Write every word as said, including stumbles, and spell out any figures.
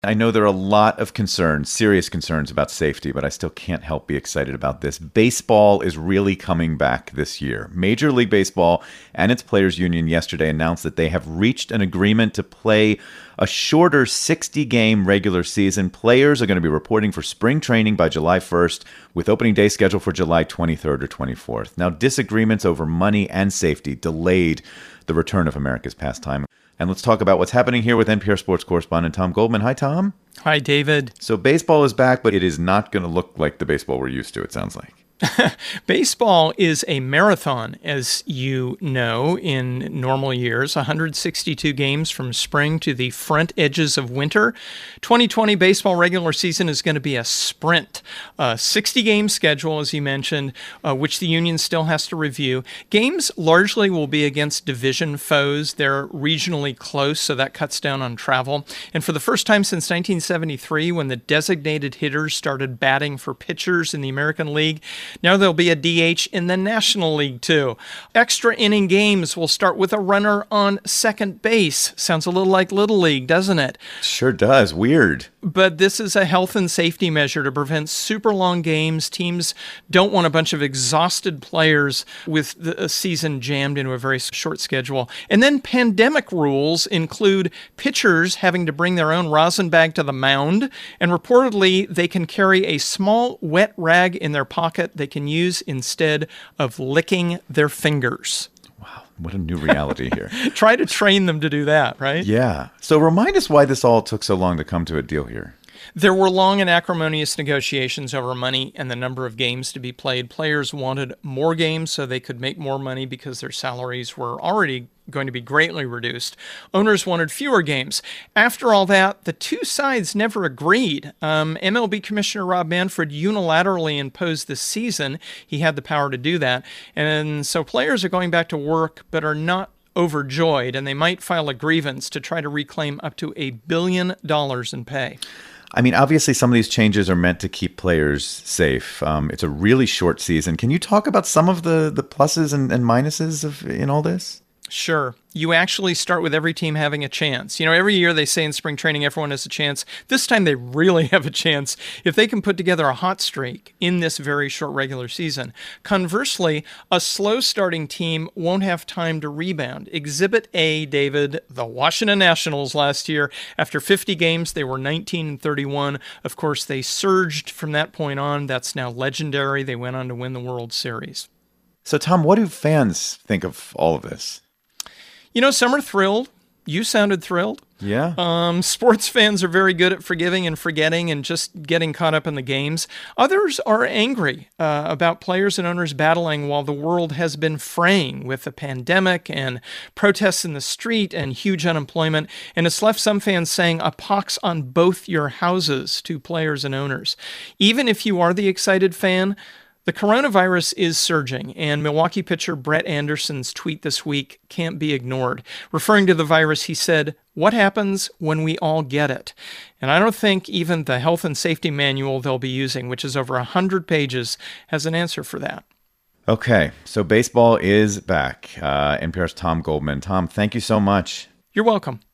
I know there are a lot of concerns, serious concerns about safety, but I still can't help be excited about this. Baseball is really coming back this year. Major League Baseball and its players union yesterday announced that they have reached an agreement to play a shorter sixty-game regular season. Players are going to be reporting for spring training by July first, with opening day scheduled for July twenty-third or twenty-fourth. Now, disagreements over money and safety delayed the return of America's pastime. And let's talk about what's happening here with N P R sports correspondent Tom Goldman. Hi, Tom. Hi, David. So baseball is back, but it is not going to look like the baseball we're used to, it sounds like. Baseball is a marathon, as you know, in normal years, one hundred sixty-two games from spring to the front edges of winter. twenty twenty baseball regular season is going to be a sprint. A sixty-game schedule, as you mentioned, uh, which the union still has to review. Games largely will be against division foes. They're regionally close, so that cuts down on travel. And for the first time since nineteen seventy-three, when the designated hitters started batting for pitchers in the American League, now there'll be a D H in the National League, too. Extra inning games will start with a runner on second base. Sounds a little like Little League, doesn't it? Sure does. Weird. But this is a health and safety measure to prevent super long games. Teams don't want a bunch of exhausted players with the season jammed into a very short schedule. And then pandemic rules include pitchers having to bring their own rosin bag to the mound. And reportedly, they can carry a small wet rag in their pocket they can use instead of licking their fingers. Wow, what a new reality here. Try to train them to do that, right? Yeah. So remind us why this all took so long to come to a deal here. There were long and acrimonious negotiations over money and the number of games to be played. Players wanted more games so they could make more money because their salaries were already going to be greatly reduced. Owners wanted fewer games. After all that, the two sides never agreed. Um, M L B Commissioner Rob Manfred unilaterally imposed this season. He had the power to do that. And so players are going back to work but are not overjoyed, and they might file a grievance to try to reclaim up to a billion dollars in pay. I mean, obviously, some of these changes are meant to keep players safe. Um, it's a really short season. Can you talk about some of the, the pluses and, and minuses of in all this? Sure. You actually start with every team having a chance. You know, every year they say in spring training everyone has a chance. This time they really have a chance if they can put together a hot streak in this very short regular season. Conversely, a slow starting team won't have time to rebound. Exhibit A, David, the Washington Nationals last year. After fifty games, they were nineteen and thirty-one. Of course, they surged from that point on. That's now legendary. They went on to win the World Series. So, Tom, what do fans think of all of this? You know, some are thrilled. You sounded thrilled. Yeah. Um, sports fans are very good at forgiving and forgetting and just getting caught up in the games. Others are angry uh, about players and owners battling while the world has been fraying with the pandemic and protests in the street and huge unemployment. And it's left some fans saying a pox on both your houses to players and owners. Even if you are the excited fan, the coronavirus is surging, and Milwaukee pitcher Brett Anderson's tweet this week can't be ignored. Referring to the virus, he said, "What happens when we all get it?" And I don't think even the health and safety manual they'll be using, which is over one hundred pages, has an answer for that. Okay, so baseball is back. Uh, N P R's Tom Goldman. Tom, thank you so much. You're welcome.